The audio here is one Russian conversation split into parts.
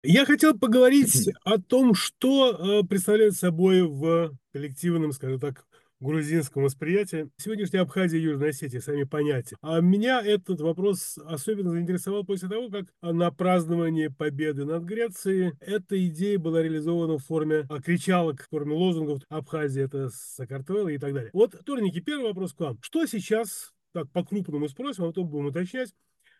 Я хотел поговорить о том, что представляет собой в коллективном, скажем так, грузинском восприятии сегодняшняя Абхазия и Южная Осетия, сами понятия. А меня этот вопрос особенно заинтересовал после того, как на праздновании победы над Грецией эта идея была реализована в форме кричалок, в форме лозунгов «Абхазия– это Сакартвело» и так далее. Вот, Турники, первый вопрос к вам. Что сейчас, так по-крупному спросим, а потом будем уточнять,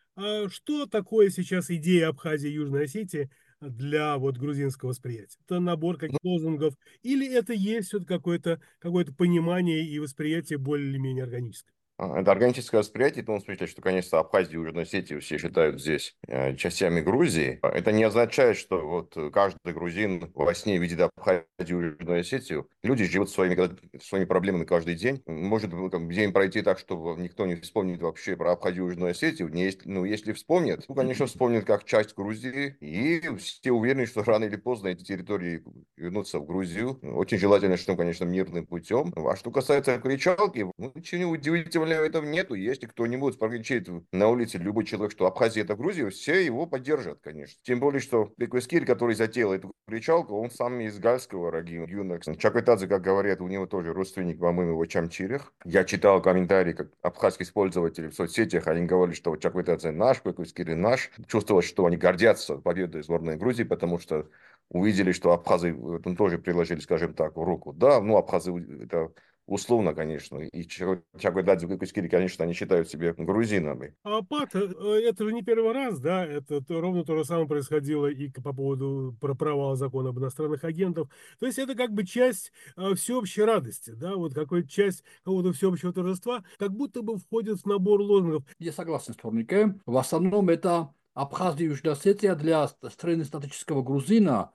что такое сейчас идея Абхазии и Южной Осетии для вот грузинского восприятия? Это набор каких-то лозунгов или это есть вот какое-то понимание и восприятие более-менее органическое? Это органическое восприятие в том смысле, что, конечно, Абхазию и Южную Осетию все считают здесь частями Грузии. Это не означает, что вот каждый грузин во сне видит Абхазию и Южную Осетию. Люди живут своими проблемами каждый день. Может день пройти так, что никто не вспомнит вообще про Абхазию и Южную Осетию. Ну, если вспомнят, конечно, вспомнят как часть Грузии. И все уверены, что рано или поздно эти территории вернутся в Грузию. Очень желательно, что, конечно, мирным путем. А что касается кричалки, ну, ничего удивительного в этом нету. Если кто-нибудь прокричит на улице, любой человек, что Абхазия это Грузия, все его поддержат, конечно. Тем более, что Беквескир, который затеял эту кричалку, он сам из Гальского региона. Чакветадзе, как говорят, у него тоже родственник, по-моему, в Чамчирях. Я читал комментарии, как абхазских пользователей в соцсетях, они говорили, что Чакветадзе наш, Беквескир наш. Чувствовалось, что они гордятся победой сборной Грузии, потому что увидели, что абхазы тоже приложили, скажем так, руку. Да, ну, абхазы это условно, конечно. И Чагодадзе, Кыскири, конечно, они считают себя грузинами. Пат, это же не первый раз, да, ровно то же самое происходило и по поводу провала закона об иностранных агентов. То есть это как бы часть всеобщей радости, да, вот какая-то часть какого-то всеобщего торжества, как будто бы входит в набор лозунгов. Я согласен с Торнике. В основном это Абхазия и Южная Осетия для среднестатического грузина.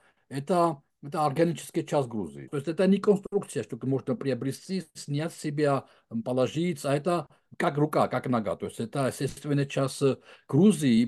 Это органическая часть Грузии. То есть это не конструкция, что можно приобрести, снять с себя, положить, а это как рука, как нога. То есть это естественная часть Грузии,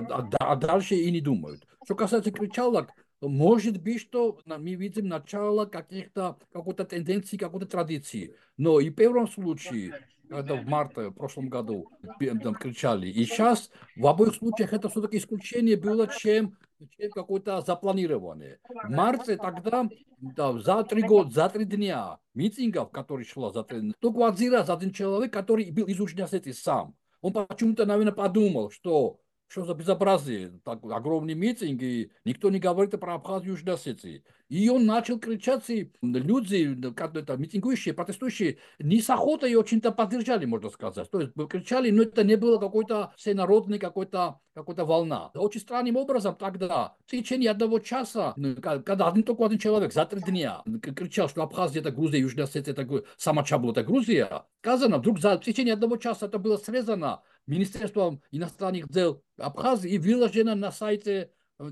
а дальше и не думают. Что касается кричалок, может быть, что мы видим начало какой-то тенденции, какой-то традиции. Но и в первом случае когда в марте в прошлом году там кричали. И сейчас в обоих случаях это все-таки исключение было, чем какое-то запланирование. В марте тогда, да, за 3 года, за 3 дня митингов, которые шло за 3 дня, только один раз один человек, который был из Южной Осетии сам. Он почему-то, наверное, подумал, что за безобразие, так, огромный митинг, и никто не говорит про Абхазию и Южную Осетию. И он начал кричать, и люди, как это, митингующие, протестующие, не с охотой очень-то поддержали, можно сказать. То есть кричали, но это не было какой-то всенародный какой-то волна. Очень странным образом тогда, в течение 1 часа, когда только один человек за 3 дня кричал, что Абхазия это Грузия, Южная Осетия это сама Чабло это Грузия, сказано, вдруг в течение 1 часа это было срезано Министерством иностранных дел Абхазии и выложено на сайте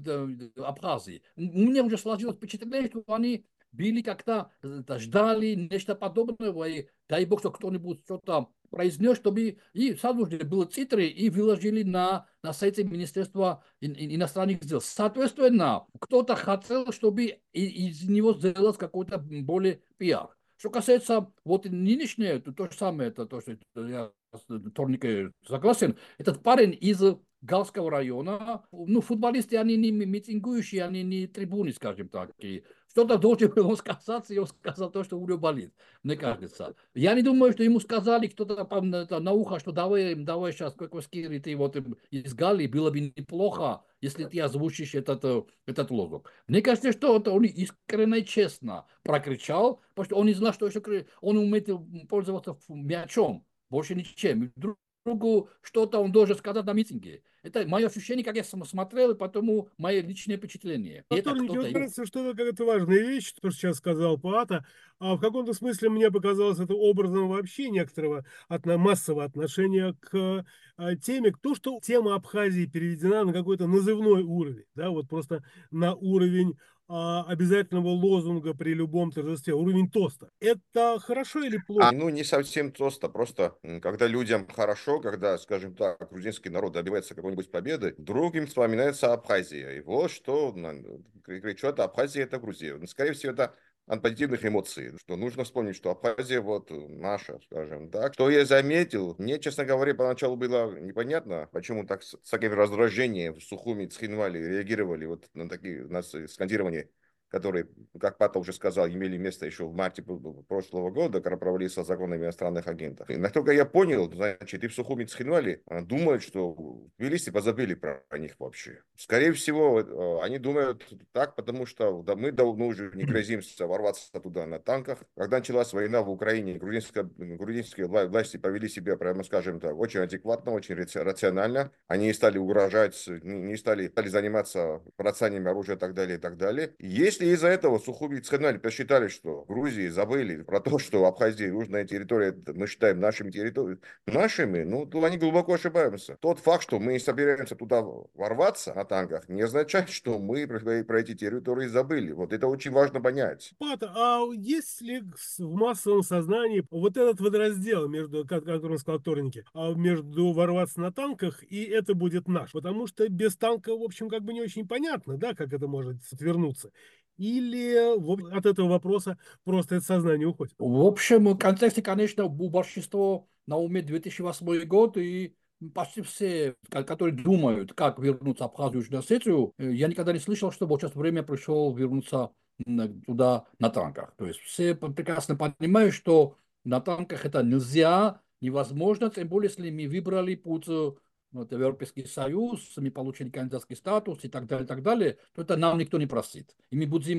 Абхазии. У меня уже сложилось впечатление, что они были как-то ждали нечто подобного, и дай бог, что кто-нибудь что-то произнес, чтобы и сразу же было титры и выложили на сайте Министерства иностранных дел. Соответственно, кто-то хотел, чтобы из него сделать какой-то более пиар. Что касается вот нынешнее, то же самое, это то, что я с Торникой согласен, этот парень из Галского района, ну, футболисты, они не митингующие, они не трибуны, скажем так. И что-то должен был он сказать, и он сказал то, что у него болит, мне кажется. Я не думаю, что ему сказали кто-то на ухо, что давай сейчас, как Скири, ты вот из Галлии, было бы неплохо, если ты озвучишь этот лозунг. Мне кажется, что это он искренне и честно прокричал, потому что он не знал, что еще он умеет пользоваться мячом, больше ничем. Другу что-то он должен сказать на митинге. Это мое ощущение, как я смотрел, и потому мое личное впечатление. И это Вторники, кто-то вот его. кажется, что это какая-то важная вещь, то, что сейчас сказал Паата, а в каком-то смысле мне показалось это образом вообще некоторого массового отношения к теме, то, что тема Абхазии переведена на какой-то назывной уровень, да, вот просто на уровень обязательного лозунга при любом торжестве, уровень тоста. Это хорошо или плохо? Ну, не совсем просто, когда людям хорошо, когда, скажем так, грузинский народ добивается какой-нибудь победы, вдруг им вспоминается Абхазия. И вот что кричат, Абхазия это Грузия. Ну, скорее всего, это от позитивных эмоций. Что нужно вспомнить, что Абхазия вот наша, скажем так. Что я заметил, мне, честно говоря, поначалу было непонятно, почему так с таким раздражением в Сухуми, Цхинвали реагировали вот на такие на скандирование, которые, как Пата уже сказал, имели место еще в марте прошлого года, когда провалился закон о иностранных агентах. И насколько я понял, значит, и в Сухуми Цхинвали думают, что в Тбилиси позабыли про них вообще. Скорее всего, они думают так, потому что да, мы давно уже не грозимся ворваться туда на танках. Когда началась война в Украине, грузинские власти повели себя, прямо скажем так, очень адекватно, очень рационально. Они не стали угрожать, не стали заниматься бросанием оружия и так далее, и так далее. Если из-за этого Сухуми и Цхинвали посчитали, что в Грузии забыли про то, что Абхазия, южная территория, мы считаем нашими территориями, нашими, ну, то они глубоко ошибаются. Тот факт, что мы не собираемся туда ворваться на танках, не означает, что мы про эти территории забыли. Вот это очень важно понять. Пата, а есть ли в массовом сознании вот этот водораздел между, который сказал Торники, между ворваться на танках и это будет наш? Потому что без танка, в общем, как бы не очень понятно, да, как это может свернуться. Или от этого вопроса просто это сознание уходит? В общем контексте, конечно, у большинства на уме 2008 год, и почти все, которые думают, как вернуться в Абхазию и Южную Осетию, я никогда не слышал, что вот сейчас время пришло вернуться туда на танках. То есть все прекрасно понимают, что на танках это нельзя, невозможно, тем более, если мы выбрали путь вот, Европейский Союз, мы получили кандидатский статус и так далее, то это нам никто не простит. И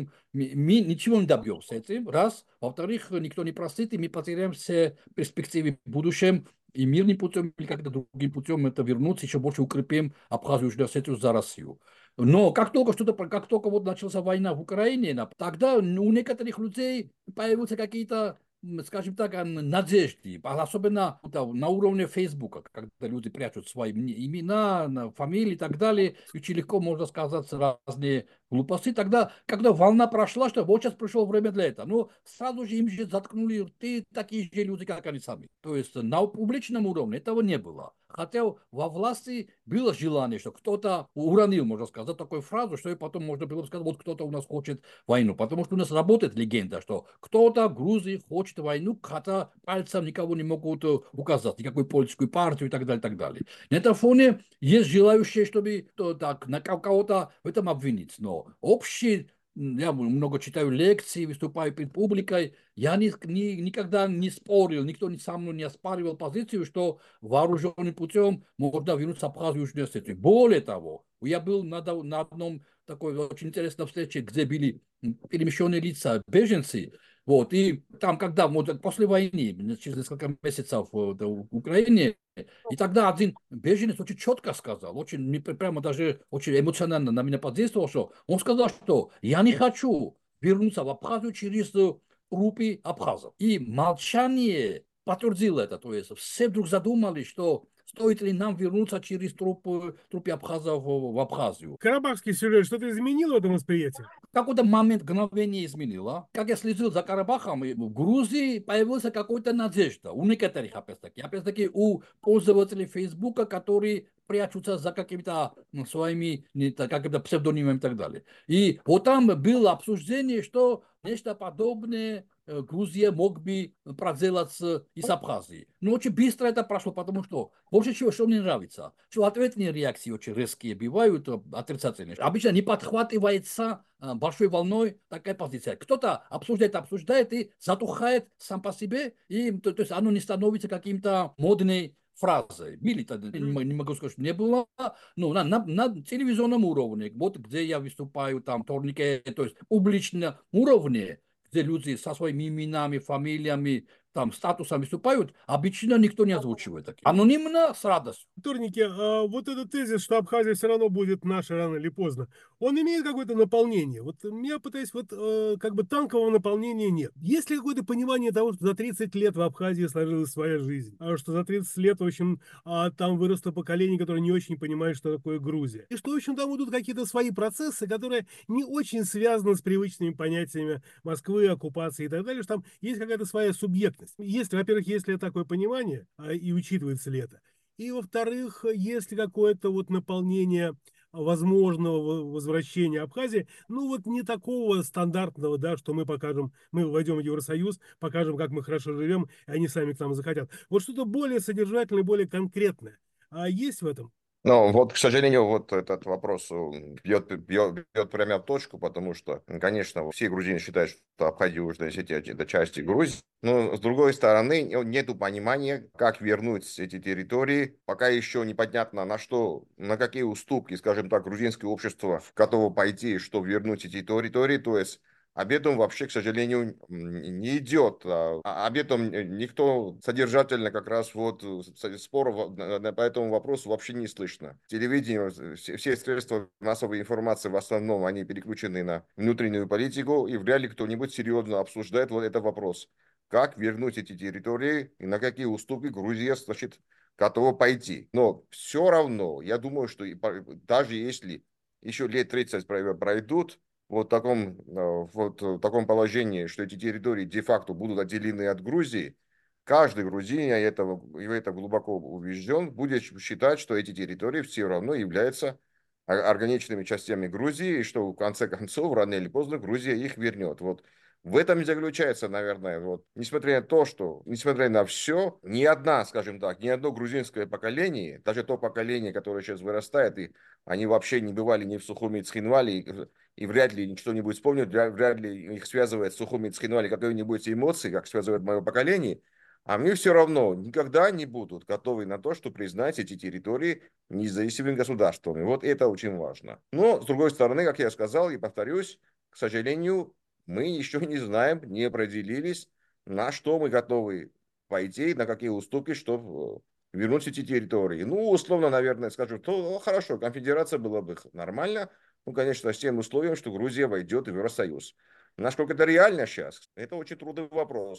мы ничего не добьемся этим, раз. Во-вторых, никто не простит, и мы потеряем все перспективы в будущем, и мирным путем или как-то другим путем это вернуться, еще больше укрепим Абхазию и Южную Осетию за Россию. Но как только вот началась война в Украине, тогда у некоторых людей появились какие-то, скажем так, надежды, особенно на уровне Фейсбука, когда люди прячут свои имена, фамилии и так далее, и очень легко можно сказать разные глупости. Тогда, когда волна прошла, что вот сейчас пришло время для этого, ну, сразу же им же заткнули рты такие же люди, как они сами. То есть на публичном уровне этого не было. Хотя во власти было желание, что кто-то уронил, можно сказать, такую фразу, что и потом можно было сказать, вот кто-то у нас хочет войну. Потому что у нас работает легенда, что кто-то в Грузии хочет войну, хотя пальцем никого не могут указать, никакую политическую партию и так далее, и так далее. На этом фоне есть желающие, чтобы так, на кого-то в этом обвинить. Но общий, я много читаю лекции, выступаю перед публикой, я никогда не спорил, никто со мной не оспаривал позицию, что вооруженным путем можно вернуться в Абхазию и Южную Осетию. Более того, я был на одном такой очень интересной встрече, где были перемещенные лица, беженцы, вот, и там, когда, вот, после войны, через несколько месяцев в Украине, и тогда один беженец очень четко сказал, очень, прямо даже очень эмоционально на меня подействовал, что он сказал, что я не хочу вернуться в Абхазию через трупы абхазов. И молчание подтвердило это. То есть все вдруг задумались, что стоит ли нам вернуться через трупы абхазов в Абхазию. Карабахский сюжет что-то изменил в этом восприятии? В какой-то момент мгновение изменило. Как я следил за Карабахом, в Грузии появилась какая-то надежда. У некоторых, опять-таки, у пользователей Фейсбука, которые прячутся за какими-то своими какими-то псевдонимами и так далее. И вот там было обсуждение, что нечто подобное Грузия мог бы проделать и с Абхазией. Но очень быстро это прошло, потому что больше всего, что мне нравится, что ответные реакции очень резкие бывают, отрицательные. Обычно не подхватывается большой волной такая позиция. Кто-то обсуждает и затухает сам по себе, и то есть оно не становится каким-то модной фразой. Были-то, не могу сказать, что не было, но на телевизионном уровне, вот где я выступаю, там, турнике, то есть публичном уровне, где люди со своими именами, фамилиями, там, статусом выступают, обычно никто не озвучивает такие. Анонимно, с радостью. Турники, вот этот тезис, что Абхазия все равно будет наша рано или поздно, он имеет какое-то наполнение. Вот я пытаюсь, как бы танкового наполнения нет. Есть ли какое-то понимание того, что за 30 лет в Абхазии сложилась своя жизнь? Что за 30 лет, в общем, там выросло поколение, которое не очень понимает, что такое Грузия? И что, в общем, там идут какие-то свои процессы, которые не очень связаны с привычными понятиями Москвы, оккупации и так далее, что там есть какая-то своя субъектность. Если, во-первых, есть ли такое понимание, и учитывается ли это? И, во-вторых, есть ли какое-то вот наполнение возможного возвращения Абхазии, ну вот не такого стандартного, да, что мы покажем, мы войдем в Евросоюз, покажем, как мы хорошо живем, и они сами к нам захотят. Вот что-то более содержательное, более конкретное. А есть в этом? Ну, вот, к сожалению, вот этот вопрос бьет прямо в точку, потому что, конечно, все грузины считают, что Абхазия и Южная Осетия– это части Грузии. Но, с другой стороны, нету понимания, как вернуть эти территории. Пока еще непонятно, на что, на какие уступки, скажем так, грузинское общество готово пойти, чтобы вернуть эти территории. То есть об этом вообще, к сожалению, не идет. Об этом никто содержательно как раз вот споров по этому вопросу вообще не слышно. Телевидение, все средства массовой информации в основном, они переключены на внутреннюю политику, и вряд ли кто-нибудь серьезно обсуждает вот этот вопрос. Как вернуть эти территории и на какие уступки Грузия, значит, готова пойти. Но все равно, я думаю, что даже если еще лет 30 пройдут, в таком положении, что эти территории де-факто будут отделены от Грузии, каждый грузин, я это глубоко убежден, будет считать, что эти территории все равно являются органичными частями Грузии, и что в конце концов, рано или поздно, Грузия их вернет. Вот в этом и заключается, наверное, вот, несмотря на то, что, несмотря на все, ни одна, скажем так, ни одно грузинское поколение, даже то поколение, которое сейчас вырастает, и они вообще не бывали ни в Сухуми, Цхинвале, и вряд ли что-нибудь вспомнят, вряд ли их связывает с Сухуми, Цхинвале какие-нибудь эмоции, как связывает мое поколение, а мне все равно никогда не будут готовы на то, чтобы признать эти территории независимыми государствами. Вот это очень важно. Но, с другой стороны, как я сказал и повторюсь, к сожалению, мы еще не знаем, не определились, на что мы готовы пойти, на какие уступки, чтобы вернуть эти территории. Ну, условно, наверное, скажу, то хорошо, конфедерация была бы нормально, ну, конечно, с тем условием, что Грузия войдет в Евросоюз. Насколько это реально сейчас? Это очень трудный вопрос.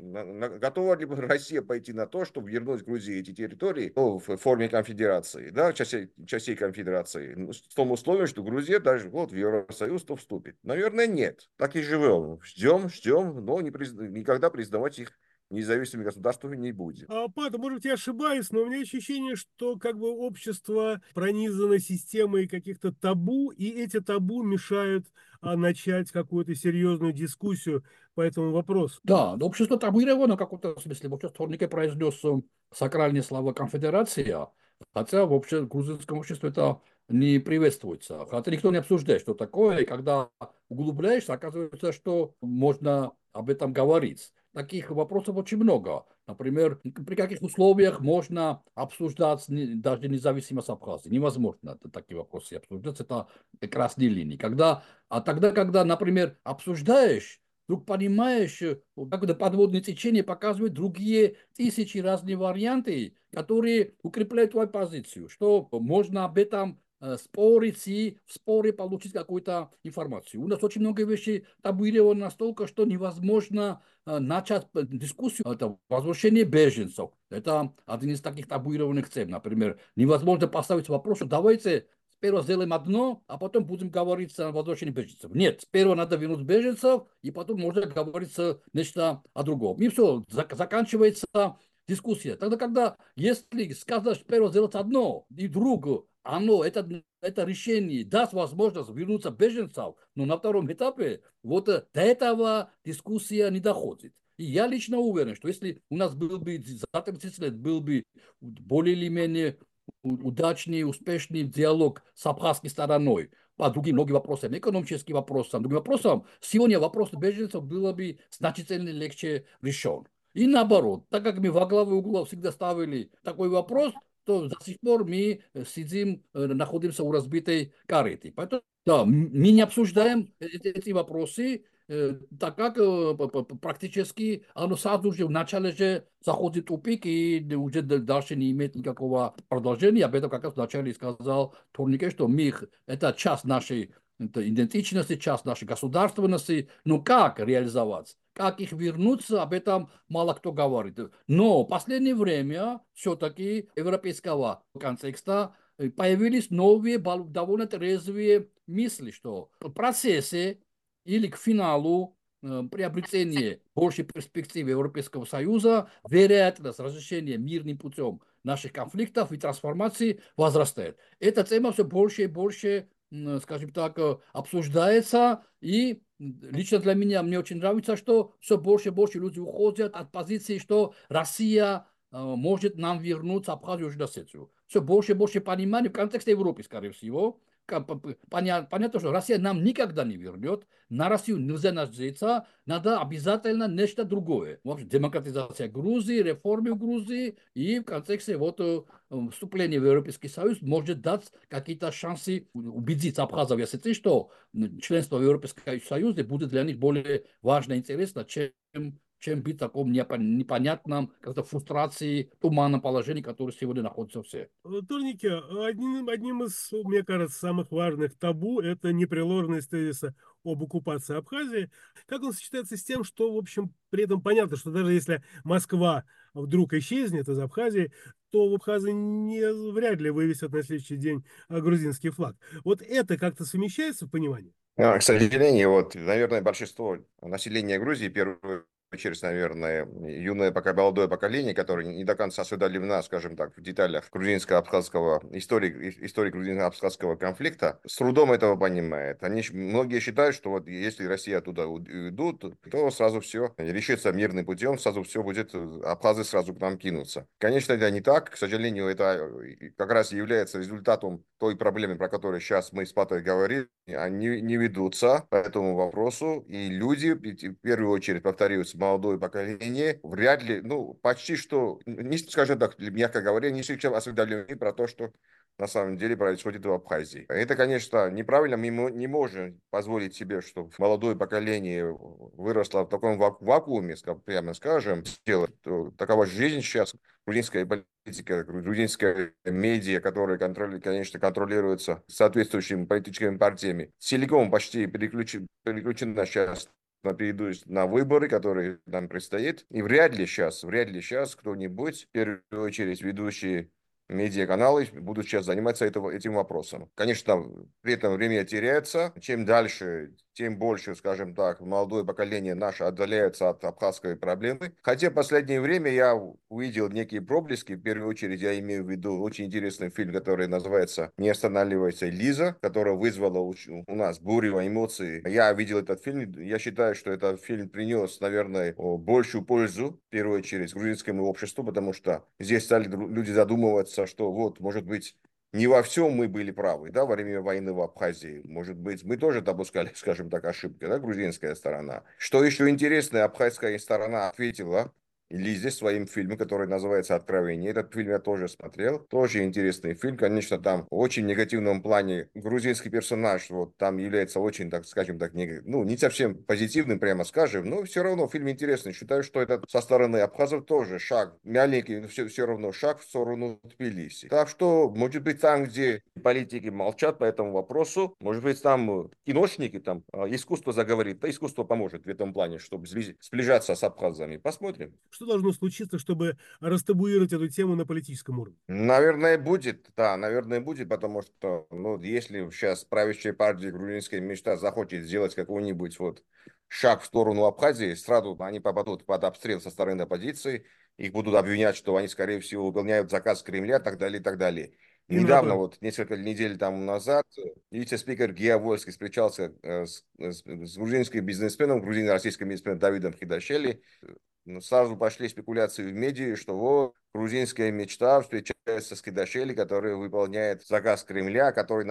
Готова ли Россия пойти на то, чтобы вернуть Грузии эти территории, ну, в форме конфедерации, да, частей конфедерации, ну, с том условием, что Грузия даже вот в Евросоюз то вступит? Наверное, нет. Так и живем. Ждем, но никогда признавать их независимыми государствами не будем. Пата, может, я ошибаюсь, но у меня ощущение, что как бы общество пронизано системой каких-то табу, и эти табу мешают начать какую-то серьезную дискуссию по этому вопросу. Да, но общество табуировано в каком-то смысле. Вот сейчас Торнике произнес сакральные слова конфедерация, хотя в грузинском обществе это не приветствуется. Хотя никто не обсуждает, что такое, и когда углубляешься, оказывается, что можно об этом говорить. Таких вопросов очень много. Например, при каких условиях можно обсуждать даже независимость Абхазии? Невозможно такие вопросы обсуждать. Это красные линии. Тогда, когда, например, обсуждаешь, вдруг понимаешь, как это подводное течение показывает другие тысячи разных варианты, которые укрепляют твою позицию, что можно об этом спорить и в споре получить какую-то информацию. У нас очень много вещей табуировано настолько, что невозможно начать дискуссию. Это возвращение беженцев. Это один из таких табуированных тем. Например, невозможно поставить вопрос, что давайте сперва сделаем одно, а потом будем говорить о возвращении беженцев. Нет, сперва надо вернуть беженцев, и потом можно говорить нечто о другом. И все, заканчивается дискуссия. Тогда, если сказано, что сперва сделать одно, и вдруг это решение даст возможность вернуться беженцев, но на втором этапе вот до этого дискуссия не доходит. И я лично уверен, что если у нас был бы за 30 лет был бы более или менее удачный, успешный диалог с абхазской стороной по другим многим вопросам, экономическим вопросам, другим вопросам, сегодня вопрос беженцев было бы значительно легче решен. И наоборот, так как мы во главе угла всегда ставили такой вопрос, то до сих пор мы сидим, находимся у разбитой кареты. Поэтому да, мы не обсуждаем эти вопросы, так как практически оно сразу же в начале же заходит в тупик и уже дальше не имеет никакого продолжения. Об этом как раз вначале сказал Турнике, что это часть нашей идентичности, часть нашей государственности. Но как реализовать? Как их вернуться, об этом мало кто говорит. Но в последнее время все-таки европейского контекста появились новые, довольно трезвые мысли, что в процессе или к финалу приобретение большей перспективы Европейского Союза, вероятность разрешения мирным путем наших конфликтов и трансформации возрастает. Эта тема все больше и больше, скажем так, обсуждается, и лично для меня мне очень нравится, что все больше и больше люди уходят от позиции, что Россия может нам вернуть Абхазию и Южную Осетию. Все больше и больше понимания в контексте Европы, скорее всего. Понятно, что Россия нам никогда не вернет, на Россию нельзя надеяться, надо обязательно нечто другое. В общем, демократизация Грузии, реформы в Грузии и в контексте вступления в Европейский Союз может дать какие-то шансы убедить абхазов и осетин, что членство в Европейском Союзе будет для них более важно и интересно, чем быть в таком непонятном, как-то фрустрации, туманном положении, которое сегодня находится все. Турники, одним из, мне кажется, самых важных табу это непреложность тезиса об оккупации Абхазии. Как он сочетается с тем, что, в общем, при этом понятно, что даже если Москва вдруг исчезнет из Абхазии, то в Абхазии вряд ли вывесят на следующий день грузинский флаг. Вот это как-то совмещается в понимании? К сожалению, вот, наверное, большинство населения Грузии, в первую очередь, наверное, юное, пока молодое поколение, которое не до конца осведомлено, скажем так, в деталях грузинско-абхазского истории грузинско-абхазского конфликта, с трудом этого понимает. Многие считают, что вот если Россия туда уйдут, то сразу все решится мирным путем, сразу все будет, абхазы сразу к нам кинутся. Конечно, это не так. К сожалению, это как раз является результатом той проблемы, про которую сейчас мы с Патой говорили. Они не ведутся по этому вопросу, и люди, в первую очередь, повторюсь, молодое поколение, вряд ли, ну, почти что, не, скажем так, мягко говоря, не слишком осведомлены про то, что на самом деле происходит в Абхазии. Это, конечно, неправильно. Мы не можем позволить себе, чтобы молодое поколение выросло в таком вакууме, прямо скажем, делать. Такова жизнь сейчас. Грузинская политика, грузинская медиа, которая, конечно, контролируется соответствующими политическими партиями, целиком почти переключена сейчас на выборы, которые нам предстоят. И вряд ли сейчас кто-нибудь, в первую очередь ведущие медиаканалы, будут сейчас заниматься этим вопросом. Конечно, при этом время теряется. Чем дальше, тем больше, скажем так, молодое поколение наше отдаляется от абхазской проблемы. Хотя в последнее время я увидел некие проблески. В первую очередь я имею в виду очень интересный фильм, который называется «Не останавливайся, Лиза», который вызвала у нас бурю эмоций. Я видел этот фильм. Я считаю, что этот фильм принес, наверное, большую пользу, в первую очередь, грузинскому обществу, потому что здесь стали люди задумываться, что вот, может быть, не во всем мы были правы, да, во время войны в Абхазии. Может быть, мы тоже допускали, скажем так, ошибки, да, грузинская сторона. Что еще интересно, абхазская сторона ответила Лизе своим фильмом, который называется «Откровение». Этот фильм я тоже смотрел. Тоже интересный фильм. Конечно, там в очень негативном плане грузинский персонаж вот там является очень, так скажем так, не совсем позитивным, прямо скажем, но все равно фильм интересный. Считаю, что это со стороны абхазов тоже шаг, маленький, но все равно шаг в сторону Тбилиси. Так что, может быть, там, где политики молчат по этому вопросу, может быть, там киношники, там искусство заговорит, да искусство поможет в этом плане, чтобы сближаться с абхазами. Посмотрим. Что должно случиться, чтобы растабуировать эту тему на политическом уровне? Наверное, будет, да, наверное, будет, потому что, ну, если сейчас правящая партия «Грузинская мечта» захочет сделать какой-нибудь вот шаг в сторону Абхазии, сразу они попадут под обстрел со стороны оппозиции, их будут обвинять, что они, скорее всего, выполняют заказ Кремля, и так далее, и так далее. И Недавно, наоборот. вот несколько недель тому назад, вице-спикер Геа Вольский встречался с грузинским бизнесменом, грузино-российским бизнесменом Давидом Хидашели. Сразу пошли спекуляции в медиа, что вот грузинская мечта встречается с Кидашели, который выполняет заказ Кремля,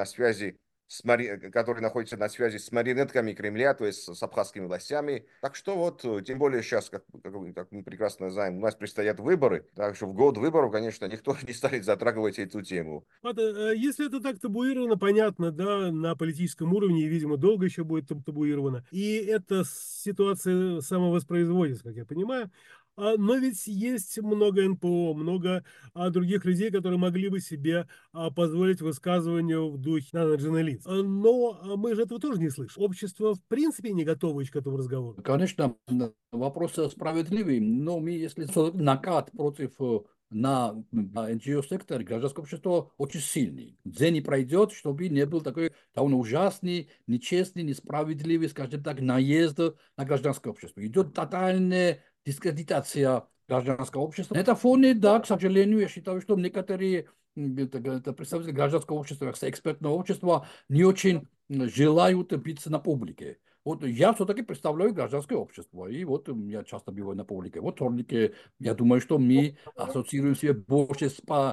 который находится на связи с марионетками Кремля, то есть с абхазскими властями. Так что вот, тем более сейчас, как мы прекрасно знаем, у нас предстоят выборы. Так что в год выборов, конечно, никто не станет затрагивать эту тему. Если это так табуировано, понятно, да, на политическом уровне, и, видимо, долго еще будет табуировано. И эта ситуация самовоспроизводится, как я понимаю. Но ведь есть много НПО, много других людей, которые могли бы себе позволить высказывание в духе националист. Но мы же этого тоже не слышим. Общество в принципе не готово еще к этому разговору. Конечно, вопрос справедливый, но мы, если накат против на NGO-секторе гражданское общество очень сильный. День не пройдет, чтобы не был такой довольно ужасный, нечестный, несправедливый, скажем так, наезд на гражданское общество. Идет тотальная дискредитация гражданского общества. На этом фоне, да, к сожалению, я считаю, что некоторые это представители гражданского общества, экспертного общества не очень желают биться на публике. Вот я все-таки представляю гражданское общество, и вот я часто бываю на публике. Вот вторник, я думаю, что мы ассоциируем себя больше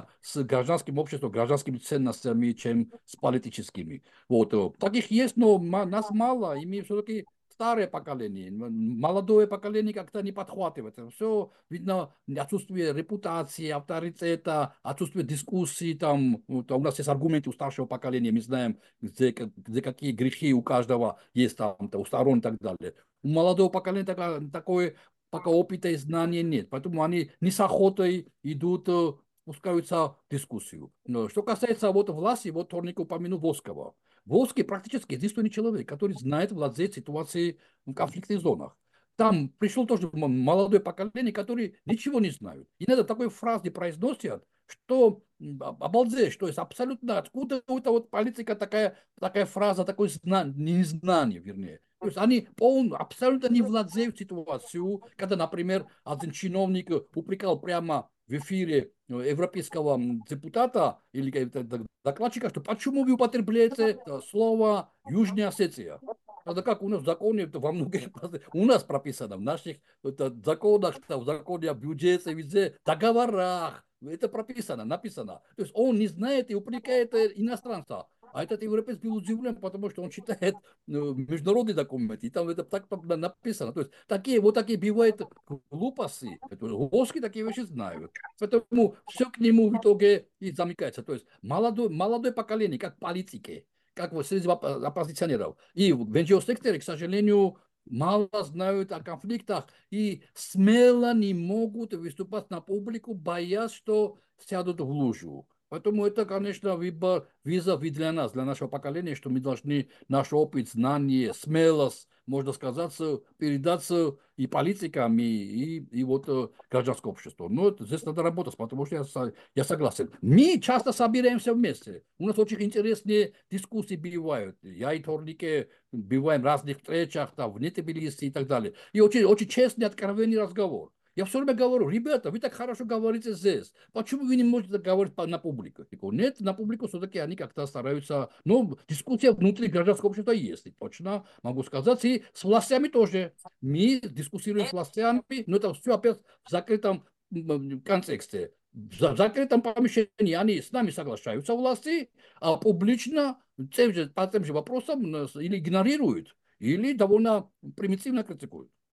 с гражданским обществом, гражданскими ценностями, чем с политическими. Вот. Таких есть, но нас мало, и мы все-таки старое поколение, молодое поколение как-то не подхватывает. Все видно отсутствие репутации, авторитета, отсутствие дискуссий. Там, вот, у нас есть аргументы у старшего поколения, мы знаем, где какие грехи у каждого есть там, у сторон и так далее. У молодого поколения такое пока опыта и знания нет. Поэтому они не с охотой идут, пускаются в дискуссию. Но что касается вот власти, вот Торник упомянул Волского. Волский практически единственный человек, который знает владеть ситуацией в конфликтных зонах. Там пришло тоже молодое поколение, которые ничего не знают. И надо такой фразы произносят, что обалдеть, что есть абсолютно откуда это вот политика такая фраза, такое незнание, вернее. То есть они абсолютно не владеют ситуацию, когда, например, один чиновник упрекал прямо в эфире европейского депутата или докладчика, что почему вы употребляете слово Южная Осетия. Это как у нас в законе, это во многих у нас прописано, в наших законах, в законе о бюджете, везде, договорах, это прописано, написано. То есть он не знает и упрекает иностранца. А этот европеец был удивлен, потому что он читает международный документ, и там это так написано. То есть вот такие бывают глупости. Русские такие вещи знают. Поэтому все к нему в итоге и замыкается. То есть молодое поколение, как политики, как вот среди оппозиционеров. И в NGO-секторе, к сожалению, мало знают о конфликтах и смело не могут выступать на публику, боясь, что сядут в лужу. Поэтому это, конечно, вызов и для нас, для нашего поколения, что мы должны наш опыт, знания, смелость, можно сказать, передаться и политикам, и вот гражданскому обществу. Но здесь надо работать, потому что я согласен. Мы часто собираемся вместе. У нас очень интересные дискуссии бывают. Я и Торнике бываем в разных встречах, там, в Тбилиси и так далее. И очень, очень честный, откровенный разговор. Я все время говорю, ребята, вы так хорошо говорите здесь. Почему вы не можете говорить на публику? Нет, на публику все-таки они как-то стараются. Но дискуссия внутри гражданского общества есть. Точно могу сказать. И с властями тоже. Мы дискуссируем с властями, но это все опять в закрытом контексте. В закрытом помещении они с нами соглашаются власти, а публично по тем же вопросам или игнорируют, или довольно примитивно критикуют.